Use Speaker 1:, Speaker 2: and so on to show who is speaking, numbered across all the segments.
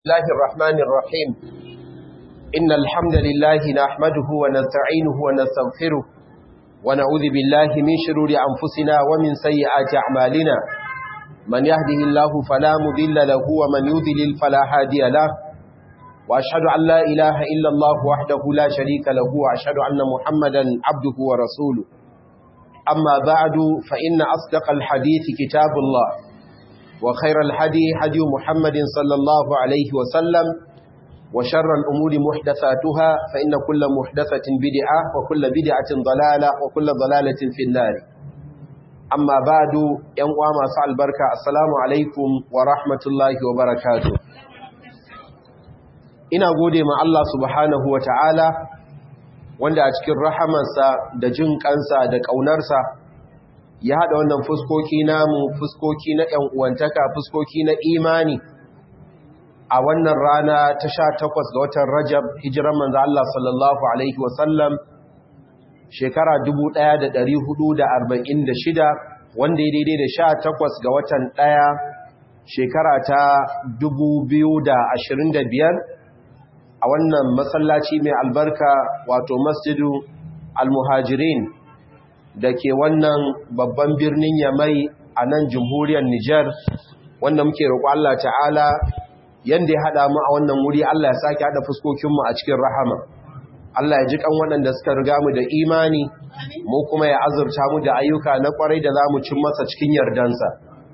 Speaker 1: الله الرحمن الرحيم إن الحمد لله نحمده ونستعينه ونستغفره ونعوذ بالله من شرور أنفسنا ومن سيئات أعمالنا من يهده الله فلا مضل له ومن يضلل فلا هادي له وأشهد أن لا إله إلا الله وحده لا شريك له وأشهد أن محمدا عبده ورسوله أما بعد فإن أصدق الحديث كتاب الله وخير الهدي هدي محمد صلى الله عليه وسلم وشر الأمور محدثاتها فإن كل محدثة بدعة وكل بدعة ضلالة وكل ضلالة في النار أما بعد ينقوى ما سأل بركة السلام عليكم ورحمة الله وبركاته ina gode ma Allah subhanahu wa ta'ala wanda a cikin rahamarsa da jin kansa da ƙaunarsa ya haɗa wannan fuskoki namu fuskoki na ‘yan uwantaka fuskoki na imani a wannan rana ta 18 ga watan Rajab hijiran manzo Allah sallallahu alaihi wasallam shekara 1446 wanda ya daidai da 18 ga watan 1 shekara ta 2025 a wannan masallaci mai albarka wato Masjidu Al-Muhajirin da ke wannan babban birnin Yamai a nan jamhuriyar Nijar wanda muke roƙo Allah ta'ala yanda ya haɗa mu a wannan wuri Allah ya sake haɗa fuskokinmu a cikin rahama Allah ya ji kan waɗanda suka riga mu da imani mu kuma ya azurta mu da ayyuka na ƙwarai da za mu cin masa cikin yardansa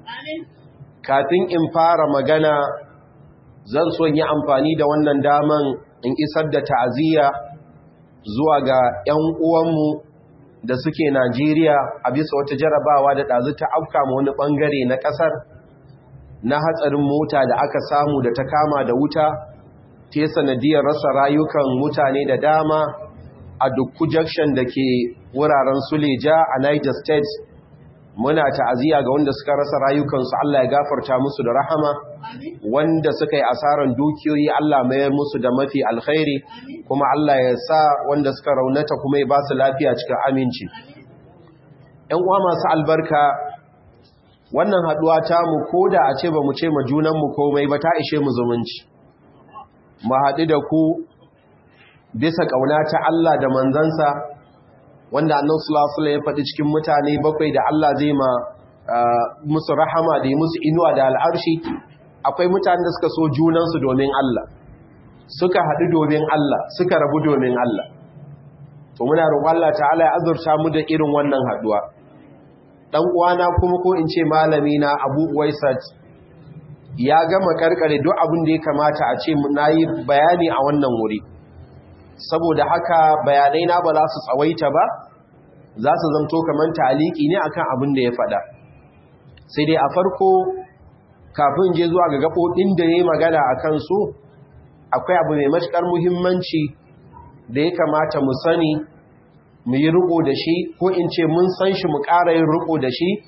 Speaker 1: kafin in fara magana zan so yi amfani da wannan daman in isar da ta'aziyya zuwa ga 'yan uwanmu da suke Najeriya a bisa wata jarabawa da ɗazu ta afka ma wani ɓangare na ƙasar na hatsarin mota da aka samu da ta kama da wuta ta sanadiyar rasa rayukan mutane da dama a Dukku Junction da ke wuraren Suleja a Niger State. Muna ta'aziyya ga wanda suka rasa rayukansu Allah ya gafarta musu da rahama wanda suka yi asaran dukiyoyi Allah mayar musu da mafi alkhairi kuma Allah ya sa wanda suka raunata kuma ya ba su lafiya cikin aminci. ‘Yan uwa masu albarka wannan haɗuwa ta mu ko da a ce ba mu ce ma junanmu komai ba ta ishe mu zumunci. Mu haɗu da ku bisa ƙauna ta Allah da manzansa wanda annabi sallallahu alaihi wasallam ya faɗi cikin mutane bakwai da Allah zai ma musu rahama da yi musu inuwa da al'arshi akwai mutanen da suka so junansu domin Allah suka haɗu domin Allah suka rabu domin Allah to muna roƙon Allah ta'ala ya azurta mu da irin wannan haɗuwa dan uwana kuma ko in ce malami na Abu Uwaisat ya gama karkare duk abin da ya kamata a ce nayi bayani a wannan wuri saboda haka bayanai na ba za su tsawaita ba za su zanto kamar taliki ne akan abin da ya faɗa sai dai a farko kafin je zuwa ga gaɓoɓin da ya yi magana a kansu akwai abu mai matuƙar muhimmanci da ya kamata mu sani mu yi riƙo da shi ko in ce mun san shi mu ƙara yin riƙo da shi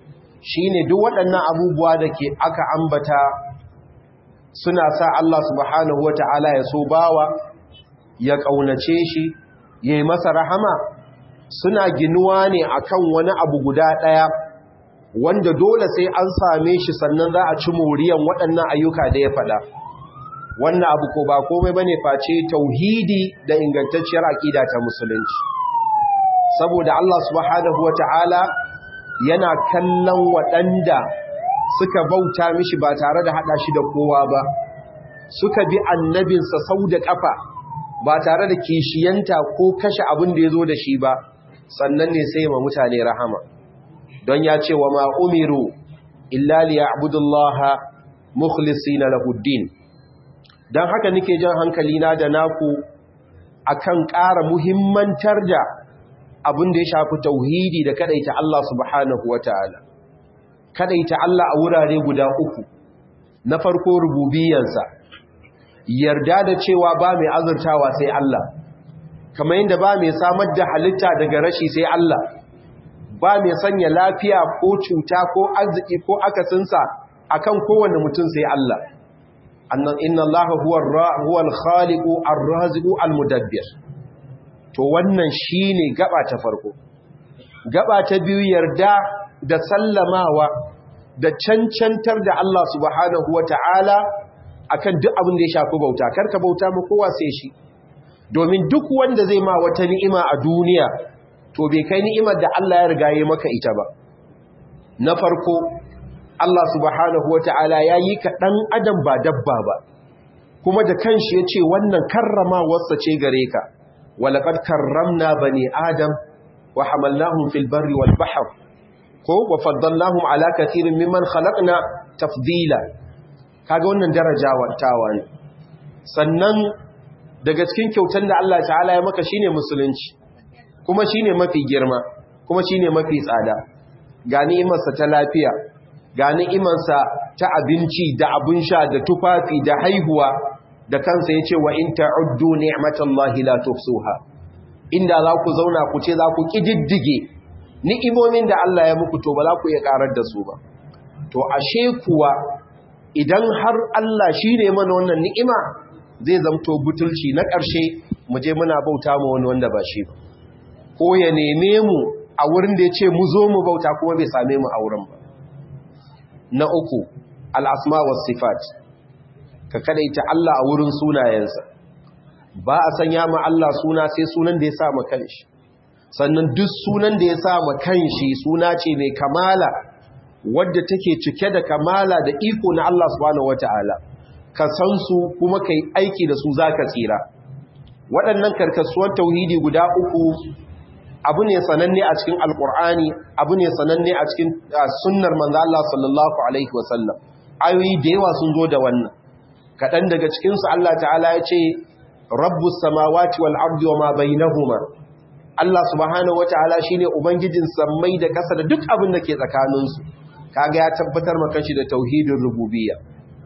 Speaker 1: shine duk waɗannan abubuwa da ke aka ambata suna sa Allah subhanahu wata'ala ya so bawa ya ƙaunace shi ya yi masa rahama suna ginuwa ne akan wani abu guda ɗaya wanda dole sai an same shi sannan za a ci moriyan waɗannan ayyuka da ya faɗa wannan abu ko ba komai bane face tauhidi da ingantacciyar aƙida ta musulunci saboda Allah subhanahu wata'ala yana kallon waɗanda suka bauta mishi ba tare da haɗa shi da kowa ba suka bi annabinsa sau da ƙafa ba tare da kishiyanta ko kashe abin da ya zo da shi ba sannan ne sai ma mutane rahama don ya ce wa ma'umiru illa liya'budullaha mukhlisina lahuddin don haka nake jan hankalina da naku akan ƙara muhimmantar da abin da ya shafi tauhidi da kadaita Allah subhanahu wata'ala kadaita Allah a wurare guda uku na farko rububiyyansa yarda da cewa ba mai azurtawa sai Allah kamar yadda ba mai samar da halitta daga rashi sai Allah ba mai sanya lafiya ko cuta ko arziki ko akasinsa akan kowane mutum sai Allah inna Allah huwa al-khaliqu ar-raziqu al-mudabbir to wannan shine gaba ta farko gaba ta biyu yarda da sallamawa da cancantar da Allah subhanahu wata'ala akan duk abin da ya shafi bauta, karka bauta ma kowa sai shi, domin duk wanda zai ma wata ni'ima a duniya to bai kai ni'imar da Allah ya riga ya maka ita ba. Na farko, Allah subhanahu wata'ala ya yi ka ɗan adam ba dabba ba, kuma da kanshi ya ce wannan karramawarsa ce gare ka, walaƙad karramna bani adam wa hamalnahum fil barri wal bahr ko wa faddalnahum ala kathirin mimman khalaqna tafdila. Kaga wannan darajawa ne. Sannan daga cikin kyautar da Allah ta'ala ya maka shine musulunci, kuma shine mafi girma, kuma shine mafi tsada. Ga ni'imarsa ta lafiya, ga ni'imarsa ta abinci da abin sha da tufafi da haihuwa, da kansa yace wa in ta'uddu ni'matallahi la tuhsuha. Inda za ku zauna ku ce za ku kididdige ni'imomin da Allah ya muku to ba za ku iya karar da su ba. To ashe kuwa idan har Allah shine mana wannan ni'ima, zai zamto butulci na ƙarshe mu je muna bauta ma wani wanda ba shi ba, ko ya neme mu a wurin da ya ce mu zo mu bauta kuma bai same mu a wurin ba. Na uku, al'asma was sifat, ka kadaita Allah a wurin sunayensa. Ba a sanya ma Allah suna sai sunan da ya sa ma kanshi, sannan duk sunan da ya sa ma kanshi suna ce mai kamala, wadda take cike da kamala da iko na Allah subhanahu wata'ala. Ka san su kuma kai aiki da su zaka tsira. Waɗannan karkasuwan tauhidi guda uku abu ne sananne a cikin alkur'ani, abu ne sananne a cikin sunnar manzo Allah sallallahu alaihi wasallam. Ayoyi da yawa sun zo da wannan. Kaɗan daga cikin su Allah ta'ala ya ce rabbus samawati wal ardi wama bainahuma. Allah subhanahu wataala shine ubangijin sammai da ƙasa da duk abin da ke tsakanin su. Kaga ya tabbatar maka shi da tauhidin rububiyya.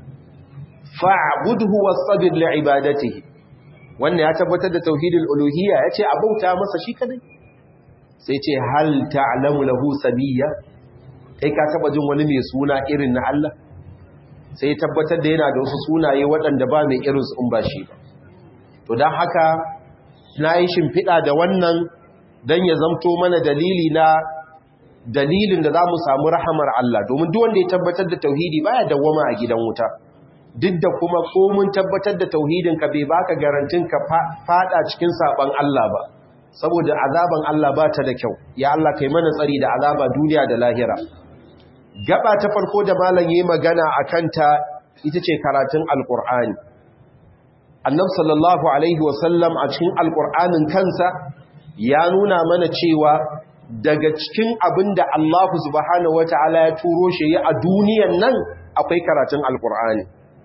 Speaker 1: Fa'budhu wastabir li'ibadatihi. Wannan ya tabbatar da tauhidul uluhiyya, yace a bauta masa shi kadai. Sai ce hal ta'lamu lahu sabiyya, kai ka taba jin wani mai suna irin na Allah? Sai tabbatar da yana da wasu sunaye waɗanda ba mai irin su in ba shi ba. To dan haka na yi shimfiɗa da wannan dan ya zamto mana dalilin da za mu samu rahamar Allah, domin duk wanda ya tabbatar da tauhidi baya dawwama a gidan wuta. Duk da kuma ko mun tabbatar da tauhidin ka bai baka garantin ka fada cikin saban Allah ba, saboda azaban Allah ba ta da kyau. Ya Allah kai mana tsari da azaba duniya da lahira. Gaba ta farko da malam yayi magana akan ta ita ce karatun alqur'ani. Annabi sallallahu alaihi wasallam a cikin alqur'anin kansa ya nuna mana cewa daga cikin abinda Allah subhanahu wataala ya turo shi a duniyan nan akwai karatun alqur'ani.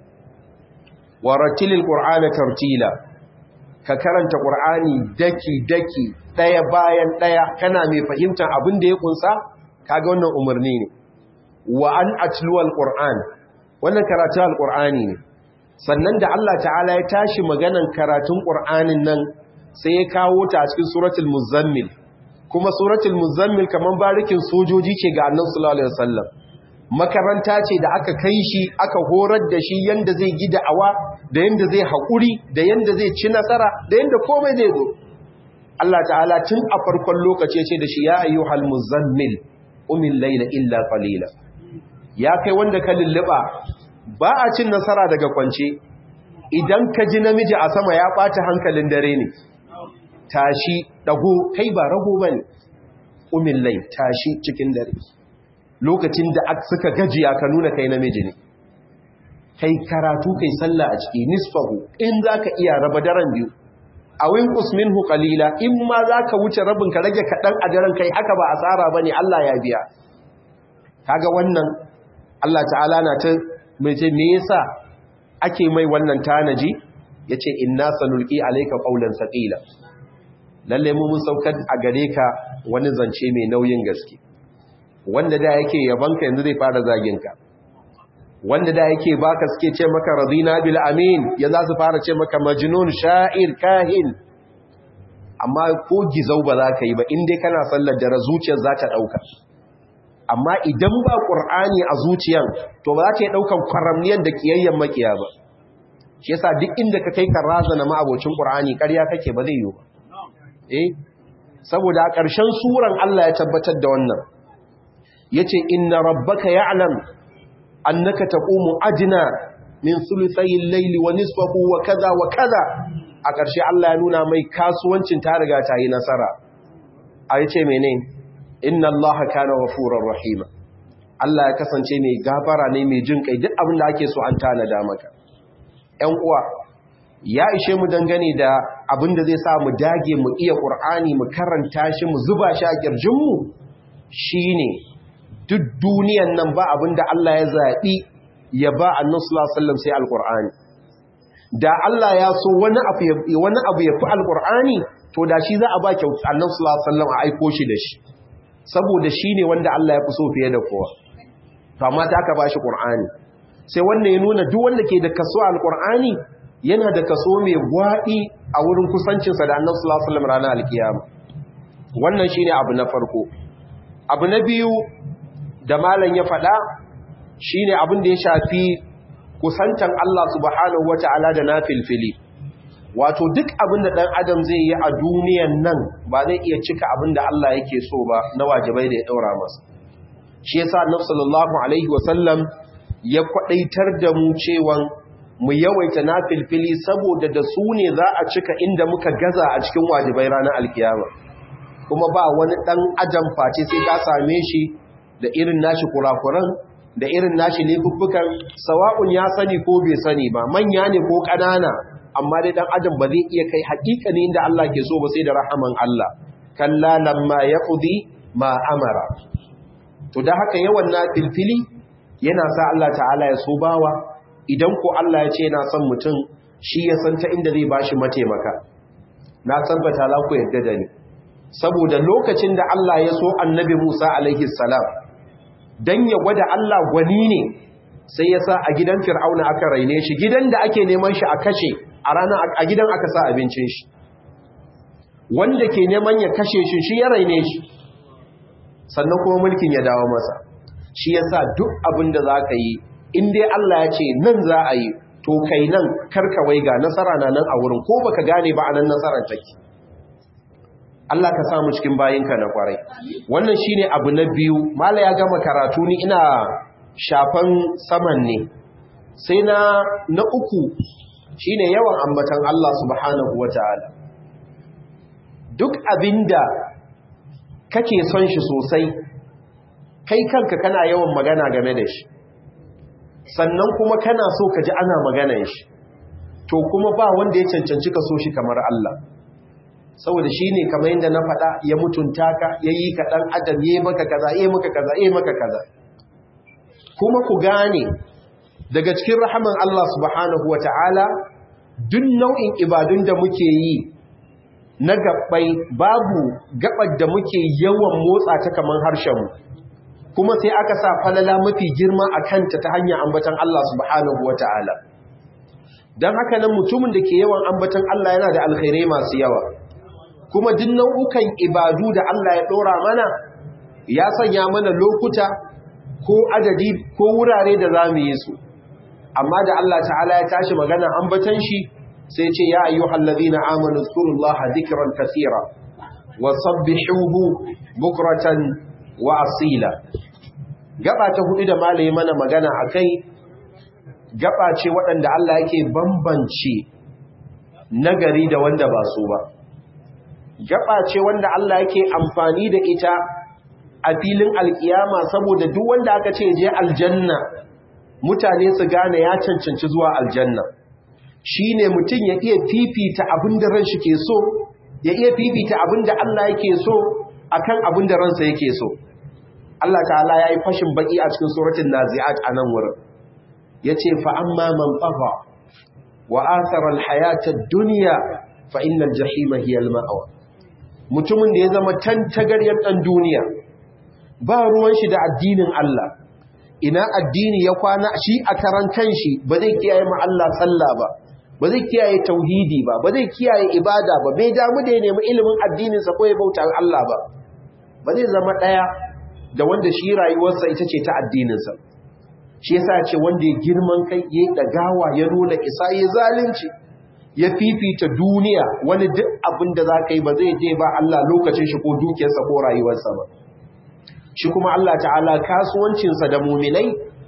Speaker 1: Waratilil qur'ana tartila, ka karanta qur'ani daki daya bayan daya kana mai fahimtar abin da ya kunsa. Kaga wannan umarni ne. Wa an atluwal qur'an, wannan karatu alqur'ani ne. Sannan da Allah ta'ala ya tashi maganan karatun qur'anin nan sai ya kawo ta a cikin suratul muzammil, kuma suratul muzammil kaman barikin sojoji ce ga Annabi sallallahu alaihi wasallam. Makaranta ce da aka kai shi aka horar da shi yanda zai gi da'awa, da yanda zai haƙuri, da yanda zai ci nasara, da yanda komai zai zo. Allah ta'ala tun a farkon lokaci ce da shi ya ayyuhal muzammil umil layla illa qalila. Ya kai wanda ka lulluba, ba a cin nasara daga kwance. Idan ka ji namiji a sama ya ɓata hankalin dare ne. Tashi dago, kai ba rago bane. Umil layl, tashi cikin dare. Lokacin da suka gajiya ka nuna kai namiji ne, kai karatu kai sallah a ciki, nisfahu in zaka iya raba daren biyu, awin usminhu qalila in ma zaka wuce rabin ka rage kadan a daren kai, haka ba asara bane, Allah ya biya. Kaga wannan Allah ta'ala na ta mai ce me yasa ake mai wannan tanaji, yace inna sanulqi alayka qawlan thaqila, lalle mu mun saukar a gare ka wani zance mai nauyin gaske. Wanda da yake yabanka yanzu zai fara zaginka, wanda da yake baka suke ce maka radina bil amin ya za su fara ce maka majnun sha'ir kahin. Amma ko gizau ba za ka yi ba, inda kana sallar da zuciyar za ta ɗauka. Amma idan ba ƙur'ani a zuciyar to ba za ta yi ɗaukan kwaramniyan da ƙiyayyen makiya ba. Shi yasa duk inda ka kai ka razana ma'abocin ƙur'ani ƙarya kake ba zai yi ba. Saboda a ƙarshen suran Allah ya tabbatar da wannan. Yace inna rabbaka ya'lam annaka taqumu adna min thuluthayil layli wa nisfahu wa kaza wa kaza a ƙarshe Allah ya nuna mai kasuwancin ta riga ta yi nasara a yace menene inna Allah kana ghafurur rahima Allah ya kasance mai gafara ne mai jin kai duk abin da ake so an tanada maka ƴan uwa ya ishe mu dangane da abin da zai sa mu dage mu iya Qur'ani mu karanta shi mu zuba shi a kirjin mu shine duk duniyan nan ba abin da Allah ya zabi ya ba Annabi sallallahu alaihi wasallam sai Al-Qur'ani da Allah ya so wani abu ya fi Al-Qur'ani to da shi za a ba kyauta Annabi sallallahu alaihi wasallam a aiko shi da shi saboda shine wanda Allah ya fi so fiye da kowa to amma ta aka bashi Qur'ani sai wannan ya nuna duk wanda ke da kaso Al-Qur'ani yana da kaso mai gwadi a wurin kusancinsa da Annabi sallallahu alaihi wasallam ranar alkiyama wannan shine abu na farko abu na biyu da malam ya faɗa shine abin da ya shafi kusantan Allah subhanahu wataala da nafilfili wato duk abin da dan adam zai yi a duniyan nan ba zai iya cika abin da Allah yake so ba na wajibai da ya daura masa shi yasa Annabi sallallahu alaihi wasallam ya kwadaitar da mu cewa mu yawaita nafilfili saboda da su ne za a cika inda muka gaza a cikin wajibai ranar alkiyama kuma ba wani dan adam face sai ka same shi da irin nashi kurakuran da irin nashi laifuffukan sawa'un ya sani ko bai sani ba manya ne ko ƙanana amma dai dan adam ba zai iya kai haƙiƙani inda Allah ke so ba sai da rahaman Allah kalla lamma yaqdi ma amara to da haka yawan nafilfili yana sa Allah ta'ala ya so bawa idan ko Allah ya ce yana son mutum shi ya san ta inda zai bashi mataimaka na tabbata la ku yadda da ni saboda lokacin da Allah ya so annabi Musa alaihi salam dan ya gwada Allah gwani ne sai ya sa a gidan Fir'auna aka raine shi gidan da ake neman shi a kashe a ranar a gidan aka sa abincin shi wanda ke neman ya kashe shi ya raine shi sannan kuma mulkin ya dawo masa shi yasa duk abin da zaka yi in dai Allah ya ce nan za a yi to kai nan karkawai ga nasara na nan a wurin ko baka gane ba anan nasarar take Allah ka samu cikin bayinka na kwarai wannan shine abu na biyu mala ya gama karatu ni ina shafan saman ne sai na uku shine yawan ambatan Allah subhanahu wataala duk abinda kake son shi sosai kai kanka kana yawan magana game da shi sannan kuma kana so ka ji ana maganar shi to kuma ba wanda ya cancanci ka so shi kamar Allah saboda shi ne kamar yadda na faɗa ya mutunta ka ya yi ka ɗan adam ya yi maka kaza ya yi maka kaza ya yi maka kaza kuma ku gane daga cikin rahaman Allah subhanahu wa ta'ala duk nau'in ibadun da muke yi na gabbai babu gabar da muke yawan motsa ta kamar harshenmu kuma sai aka sa falala mafi girma a kanta ta hanyar ambatan Allah subhanahu wa ta'ala don haka nan mutumin da ke yawan ambatan Allah yana da alkhairai masu yawa kuma duk nau'ukan ibadu da Allah ya ɗora mana ya sanya mana lokuta ko adadi ko wurare da za mu yi su amma da Allah ta'ala ya tashi magana ambatan shi sai ce ya ayyuhal ladina amanu zkurullaha dhikran kaseera wa sabbihuhu bukratan wa asila gaba ta hudu da malai mana magana akai gaba ce waɗanda Allah yake bambance nagari da wanda ba su ba gaba ce wanda Allah yake amfani da ita a filin alkiyama saboda duk wanda aka ce je aljanna mutane su gane ya cancanci zuwa aljanna shine mutum ya iya fifita abinda ran shi ke so ya iya fifita abinda Allah yake so akan abinda ransa yake so Allah ta'ala yayi fashin baki a cikin suratul nazi'at anan wurin yace fa amma man tagha wa athara alhayata ad-dunya fa innal jahima hiya al-ma'wa mutumin da ya zama tantagaryar dan duniya ba ruwan shi da addinin Allah ina addini ya kwana shi a karan kanshi ba zai kiyaye ma Allah sallah ba zai kiyaye tauhidi ba zai kiyaye ibada ba bai damu da ya nemi ilimin addinin sa ko ya bauta Allah ba zai zama daya da wanda shi rayuwarsa ita ce ta addinin sa shi yasa ce wanda ya girman kai ya dagawa ya nuna isa ya zalunci ya fifita duniya wani duk abin da zaka yi ba zai je ba Allah lokacin shi ko dukiyarsa ko rayuwarsa ba shi kuma Allah ta'ala kasuwancinsa da muminai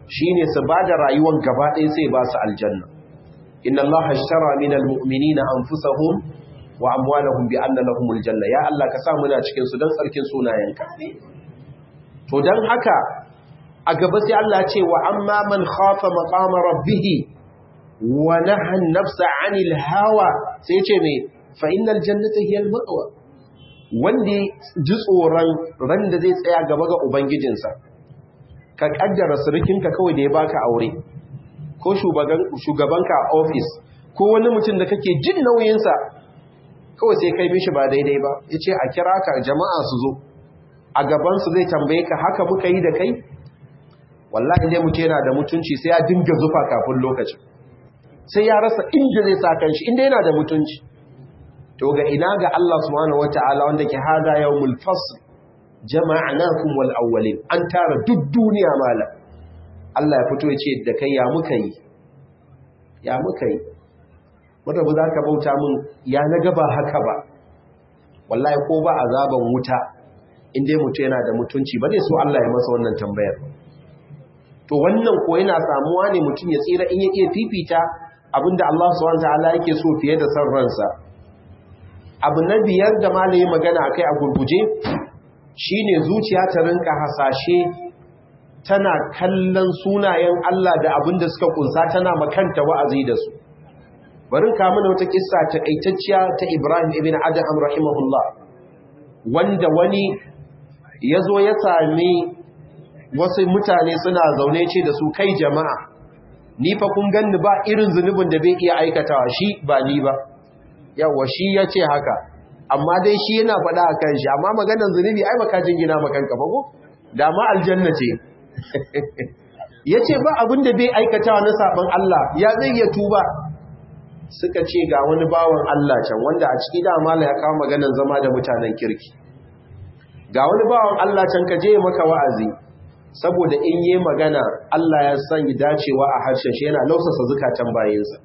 Speaker 1: shine su bada rayuwar gaba ɗaya sai ba su aljanna. Inna Allaha ashtara minal mu'minina anfusahum wa amwalahum bi anna lahumul janna. Ya Allah ka sa muna cikin su dan tsarkin sunayenka. To dan haka a gaba sai Allah ce wa amma man khafa maqama rabbih wa naha an-nafsa 'anil hawa sai ce me fa innal jannata hiya al-ma'wa. Wanda ji tsoron ran da zai tsaya gaba ga ubangijinsa, ka kaddara surukinka kawai da ya baka aure, ko shugabanka a ofis, ko wani mutum da kake jin nauyinsa, kawai sai kai mishi ba daidai ba, ya ce a kira ka jama'a su zo, a gabansu zai tambaye ka haka muka yi da kai? Wallahi dai mutum yana da mutunci sai ya dinga zufa kafin lokacin, sai ya rasa inda zai sa kanshi inda yana da mutunci. To ga ina ga Allah subhanahu wata'ala wanda ke hada yawmul fasl jama'nakum wal awwalin, an tara duk duniya mala. Allah ya fito ya ce da kai ya muka yi wanda ba za ka bauta mun ya na gaba haka ba. Wallahi ko ba azaban wuta inda mutum yana da mutunci ba zai so Allah ya masa wannan tambayar. To wannan ko yana samuwa ne mutum ya tsira in yake fifita abinda Allah subhanahu wata'ala yake so fiye da san ransa. Abu na biyar da malaye magana akai a gurguje shine zuciya ta rinka hasashe, tana kallon sunayen Allah da abin da suka kunsa, tana makanta wa'azi da su. Barin ka mana wata kissa takaitacciya ta Ibrahim ibn Adham rahimahullah, wanda wani yazo ya sami wasu mutane suna zaune ce da su, kai jama'a, ni fa kun ganni ba irin zunubin da bai iya aikatawa, shi ba ni ba. Yawa shi ya ce haka, amma dai shi yana faɗa a kan shi, amma maganar zunubi ai baka jingina makanka ba ko? Da ma aljanna ce. Ya ce ba abin da bai aikatawa na saɓon Allah, ya zai iya tuba. Suka ce ga wani bawan Allah can, wanda a ciki dama ya kawo maganar zama da mutanen kirki. Ga wani bawan Allah can ka je maka wa'azi, saboda in yi magana Allah ya sanya dacewa a harshen shi, yana lausasa zukatan bayinsa.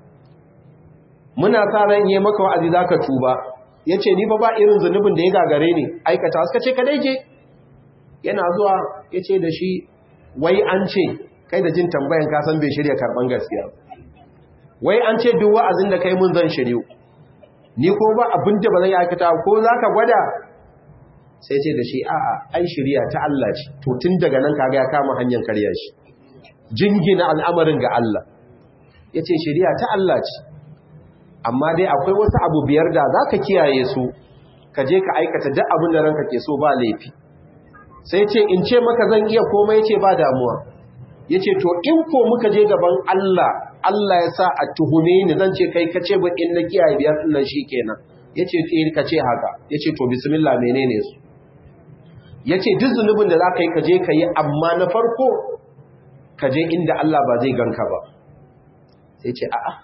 Speaker 1: Muna sa ran yi maka wa'azi za ka tuba. Ya ce ni fa ba irin zunubin da ya gagare ni aikata. Suka ce ka daije. Yana zuwa ya ce da shi, wai an ce, kai da jin tambayan kasan bai shirya karɓan gaskiya, wai an ce duk wa'azin da kai mun zan shiryu, ni ko ba abin da ba zan aikata, ko za ka gwada? Sai ce da shi, a'a ai shirya ta Allah ce. To tun daga nan kaga ya kama hanyar karya shi, jingina al'amarin ga Allah. Ya ce shirya ta Allah ce, amma dai akwai wasu abu biyar da za ka kiyaye su, ka je ka aikata duk abin da ranka ke so ba laifi. Sai ce in ce maka zan iya komai? Ce ba damuwa. Ya ce to in ko muka je gaban Allah, Allah ya sa a tuhume ni, zan ce kai ka ce ba in na kiyaye biyar ɗin nan shi kenan. Ya ce ka ce haka. Ya ce to bismillah menene su? Ya ce duk zunubin da za ka yi ka je ka yi, amma na farko ka je inda Allah ba zai ganka ba. Sai ce a'a,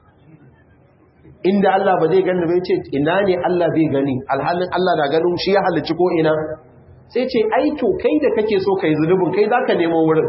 Speaker 1: inda Allah ba zai gani bai ce ina ne Allah bai gani, alhalin Allah na ganin shi ya halicci ko ina. Sai ce ai to kai da kake so kai zunubin kai zaka nemo wurin.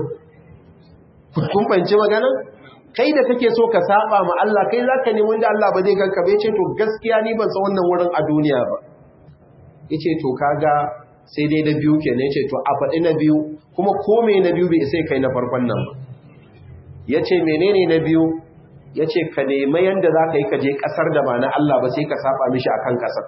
Speaker 1: Kun fahimci magana? Kai da kake so ka saba ma Allah kai zaka nemo inda Allah ba zai ganka bai ce to gaskiya ni ban san wannan wurin a duniya ba. Yace to kaga sai dai na biyu kenan. Yace to a faɗi na biyu, kuma ko me na biyu bai sai kai na farkon nan ba. Yace menene na biyu? Ya ce ka nema yadda za ka yi ka je ƙasar da ba na Allah ba sai ka saba mishi a kan ƙasar.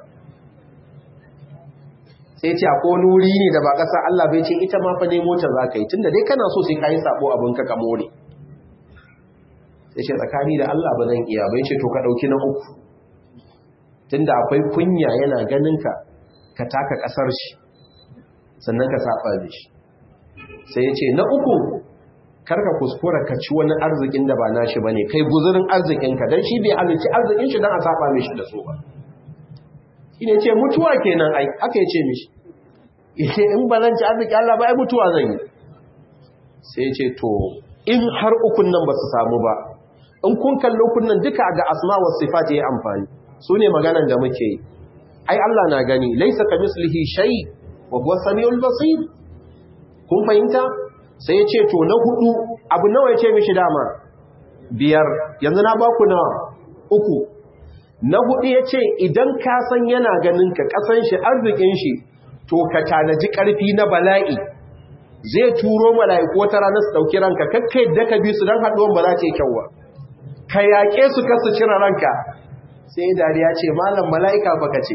Speaker 1: Sai ce akwai wani wuri ne da ba ƙasar Allah bai ce ita ma fa nemo ta za ka yi, tunda dai kana so sai ka yi sabo abin ka more. Sai ce tsakani da Allah ba zan iya, bai ce to ka ɗauki na uku, tunda akwai kunya yana ganin ka taka ƙasar shi sannan ka saba mishi. Sai ya ce na uku, karka kuskura ka ci wani arzikin da ba nashi bane, kai guzurin arzikinka, dan shi bai halicci arzikin shi dan a saba mishi da so ba. Shine ce mutuwa kenan ai, haka yace mishi. Yace in ba zan ci arziki Allah ba ai mutuwa zan yi. Sai yace to in har ukun nan ba su samu ba, in kun kallo kunnan duka ga asma was sifat yayi amfani, sune maganan da muke yi. Ai Allah na gani, laysa kamislihi shay wa huwa samiul basir. Kun fahimta? Sai ya ce to na hudu, abu nawa ya ce mishi dama? 5. yanzu na baku nawa? 3. na hudu ya ce idan ka san yana ganin ka kasan shi arzikin shi, to ka tanaji karfi na bala'i zai turo mala'iku wata rana su dauki ranka kakkai da ka bi su dan haduwan ba za ta yi kyau ba ka yaƙe su kasu cire ranka sai dariya ce malam mala'ika baka ce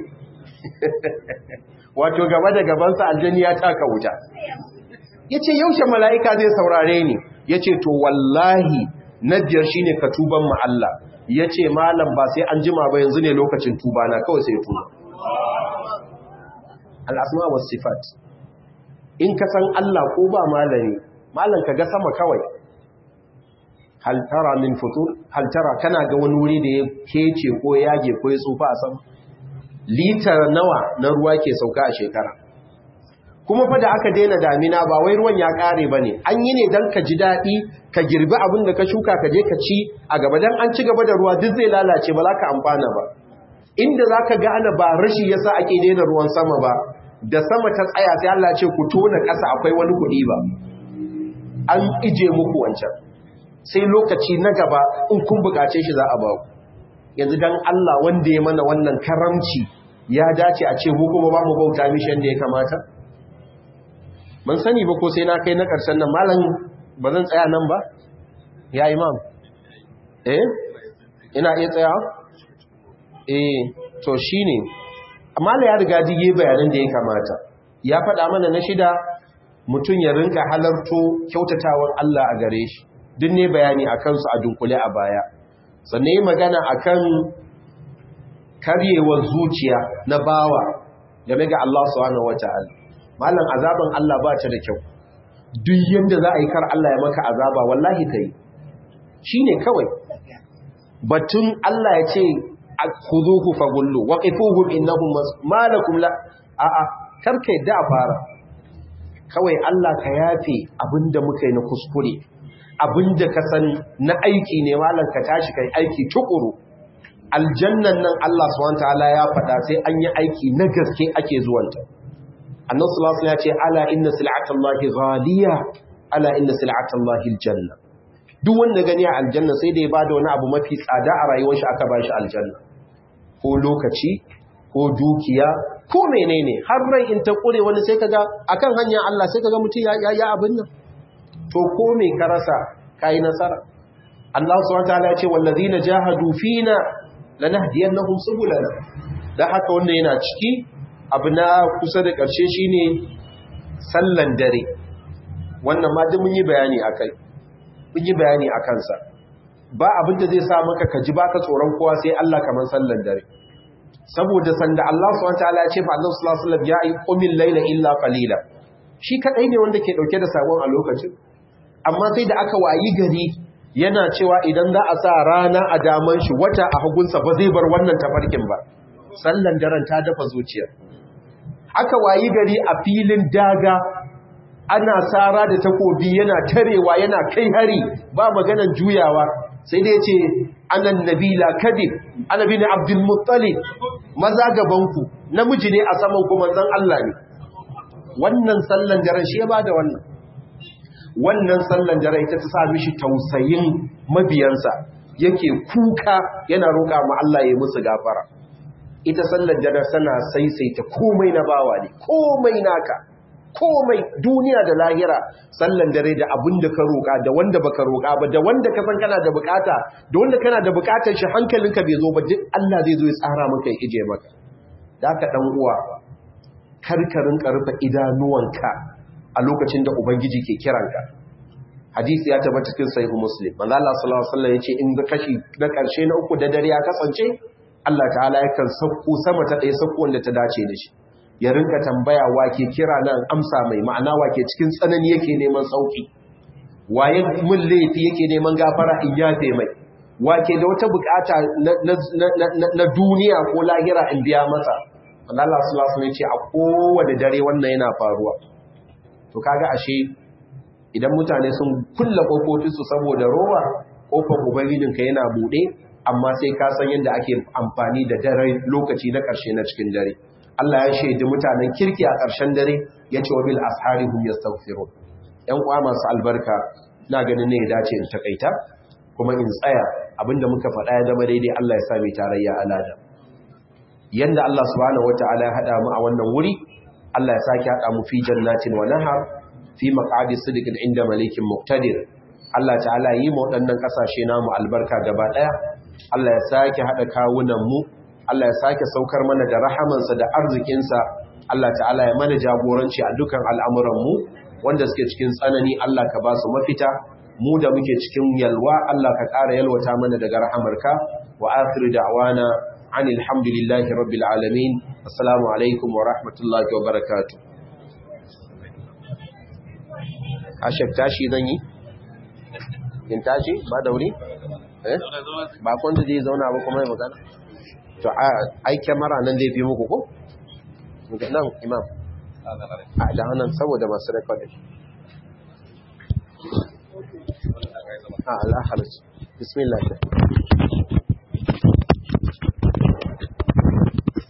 Speaker 1: wato gaba da gabansa aljani ya taka wuta yace yaushe mala'ika zai saurare ni yace to wallahi na biyar shine ka tuban mu Allah yace malam ba sai an jima ba yanzu ne lokacin tuba na kawai sai tuba al-asma was sifat in ka san Allah ko ba malami malam ka ga sama kawai hal tara min futur hal tara kana ga wani wuri da ya kece ko yage ko ya tsufa a sama litar nawa na ruwa ke sauka a shekara kuma fa da aka daina damina ba wai ruwan ya kare bane an yi ne dan ka ji dadi ka girbi abin da ka shuka ka je ka ci a gaba dan an ci gaba da ruwa duk zai lalace ba za ka amfana ba inda zaka ga ana ba rashi yasa ake daina ruwan sama ba da sama ta tsaya sai Allah ce ku tona ƙasa akwai wani kuɗi ba an ije muku wancan sai lokaci na gaba in kun bukace shi za a ba ku yanzu dan Allah wanda ya mana wannan karamci ya dace a ce mu kuma ba mu bauta mishi yanda ya kamata ban sani ba ko sai na kai na ƙarshen nan malam ba zan tsaya nan ba ya imam ina iya tsaya to shine amma ya riga dige bayanan da ya kamata ya faɗa mana na shida mutum ya rinka halarto kyautatawar Allah a gare shi duk ne bayani akan su a dunkule a baya sannan yi magana akan karyewar zuciya na bawa game ga Allah subhanahu wataala malam azaban Allah ba ta da kyau duk yanda za a yi kar Allah ya maka azaba wallahi kai shine kawai batun Allah ya ce khuduhu fagullu waqifuhum innahum malakum la a'a karka yadda a fara kawai Allah ka yafe abinda muka yi na kuskure abinda ka san na aiki ne malam ka tashi kai aiki tukuru aljannan nan Allah subhanahu wataala ya faɗa sai an yi aiki na gaske ake zuwanta annabi sallallahu alaihi wasallam ya ce ala inna sil'atallahi ghaliya ala inna sil'atallahi aljanna duk wanda gani a aljanna sai da ya bada wani abu mafi tsada a rayuwar shi aka bashi aljanna ko lokaci ko dukiya ko menene har rai in ta kure wani sai kaga akan hanyar Allah sai kaga mutum ya abin nan to ko me ka rasa kai nasara Allah subhanahu wataala ya ce wallazina jahadu fina lanahdiyannahum subulana da haka wanda yana ciki abu na kusa da ƙarshe shine sallan dare wannan ma duk mun yi bayani akai mun yi bayani akan sa ba abin da zai sa maka ka ji baka tsoron kowa sai Allah kaman sallan dare saboda sanda Allah subhanahu wataala ya ce fa Allah sallallahu alaihi wasallam ya yi qumil layla illa qalila shi kadai ne wanda ke dauke da sabon a lokacin amma sai da aka wayi gari yana cewa idan za a sa rana a daman shi wata a hagunsa ba zai bar wannan tafarkin ba sallan daren ta dafa zuciya aka wayi gari a filin daga ana tsara da takobi yana tarewa yana kai hari ba maganan juyawa sai dai ce anan nabila kadib annabi ne abdul muttalib maza gabanku namiji ne a saman ku manzon Allah ne wannan sallan daren shi ya bada wannan sallan daren ita ta sa mishi tausayin mabiyansa yake kuka yana roƙa ma Allah ya musu gafara ita sallan daren sana saisaita komai na bawa ne komai naka komai duniya da lahira sallan dare da abin da ka roƙa da wanda baka roƙa ba da wanda ka san kana da bukata da wanda kana da bukatar shi hankalinka bai zo ba duk Allah zai zo ya tsara maka ya ije maka da ka dan uwa karkarin karfa idanuwanka a lokacin da ubangiji ke kiranka hadisi ya tabbata cikin sahih muslim manzo Allah sallallahu alaihi wasallam yace in ga kashi na karshe na uku da dare ya kasance Allah ta'ala yakan sauko sama ta ɗaya sauko wanda ta dace da shi ya rinka tambaya wake kira nan amsa mai ma'ana wake cikin tsanani yake neman sauki waye mun laifi yake neman gafara in yafe mai wake da wata bukata na duniya ko lahira in biya masa Allah sallallahu alaihi wasallam yace a kowace dare wannan yana faruwa to kaga ashe idan mutane sun kulla kofofin su saboda rowa kofar ubangijinka yana bude amma sai ka san yadda ake amfani da dare lokaci na ƙarshe na cikin dare Allah ya shaidi mutanen kirki a ƙarshen dare ya ce wa bil asharihum yastaghfirun ƴan uwa masu albarka na ganin ne ya dace in takaita kuma in tsaya abinda muka faɗa ya zama daidai Allah ya sa mai tarayya alada yanda Allah subhanahu wataala ya hada mu a wannan wuri Allah ya saki hada mu fi jannatin wa nahar fi maq'adi sidqin inda malikin muqtadir. Allah ta'ala yi mu waɗannan ƙasashe namu albarka gaba ɗaya. Allah ya sake haɗa kawunan mu, Allah ya sake saukar mana da rahamansa da arzikinsa. Allah ta'ala ya mana jagoranci a dukan al'amuran mu, wanda suke cikin tsanani Allah ka ba su mafita, mu da muke cikin yalwa Allah ka ƙara yalwata mana daga rahamarka. Wa akhiru da'wana anil hamdulillahi rabbil alamin. Assalamu alaikum wa rahmatullahi wa barakatuh. Ashek tashi zan yi? In tashi ba da wuri? Ba kwanda zai zauna ba kuma ya magana? To ai kyamara nan zai fi muku ko? Nan imam. A da hannun saboda masu rekodin. Allah halarci. Bismillah.